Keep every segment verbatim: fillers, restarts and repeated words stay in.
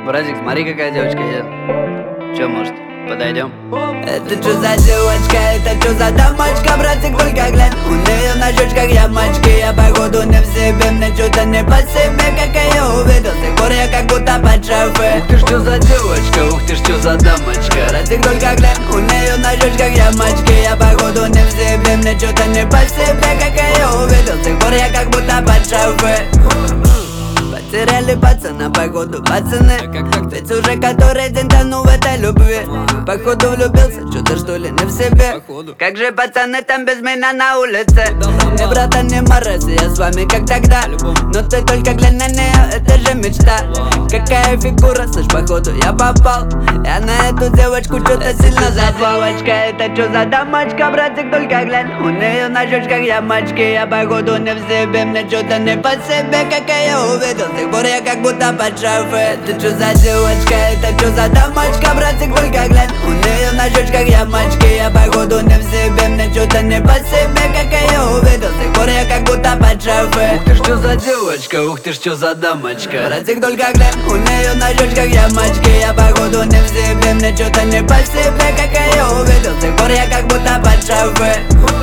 Братик, смотри, какая девочка едет. Че, может, подойдем? Это что за девочка, это что за дамочка, братик, только глянь. У нее на щечках ямочки, я походу не в себе. Мне что-то не по себе, как я ее увидел. С тех пор я как будто под шофе. Ух ты ж, что за девочка, ух ты ж, что за дамочка. Братик, только глянь, у нее на щечках ямочки, я походу не в себе. Мне что-то не по себе, как я ее увидел. С тех пор я как будто под шофе. Потеряли пацана, походу, пацаны. Ведь уже который день тону в этой любви. Походу влюбился, что-то что ли не в себе. Как же пацаны там без меня на улице. Не брата, не морозь, я с вами как тогда. Но ты только глянь на нее, это же мечта. Какая фигура, слышь, походу я попал. Я на эту девочку что-то сильно запал. Девочка, это что за дамочка, братик, только глянь. У нее на щечках ямочки, я походу не в себе. Мне что-то не по себе, как я ее увидел. С тех пор я как будто под шофе. Это что за девочка, это что за дамочка, братик, только глянь. У нее на щечках ямочки, я походу не в себе. Мне что-то не по себе, как я ее увидел. С тех пор я как будто под шофе. Ух ты ж, что за девочка, ух ты ж, что за дамочка. Братик, только глянь, у нее на щечках ямочки, я походу не в себе. Мне что-то не по себе, как я ее увидел. С тех пор я как будто под шофе.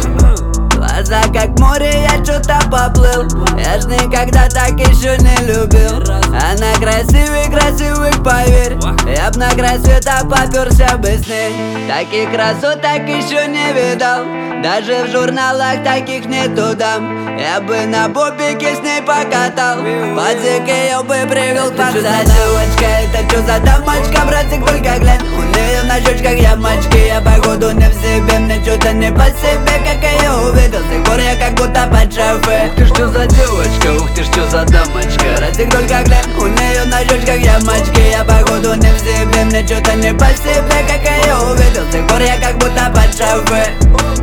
Глаза как море, я что-то поплыл. Я ж никогда так еще не любил. Она красивый, красивый, поверь. Я б на край света поперся бы с ней. Таких красоток еще не видал. Даже в журналах таких нету дам. Я бы на бобике с ней покатал. Подзик ее бы привел к пацанам. Девочка, это что за дамочка, братик, только глянь. У нее на щечках ямочки, я походу не в себе. Мне что-то не по себе, как я ее увидел. С тех пор я как будто под шофе. Ух ты ж, что за девочка, ух ты ж, что за дамочка. Братик, только глянь, у нее на щечках ямочки, я походу не в себе. Мне что-то не по себе, как я ее увидел. С тех пор я как будто под шофе.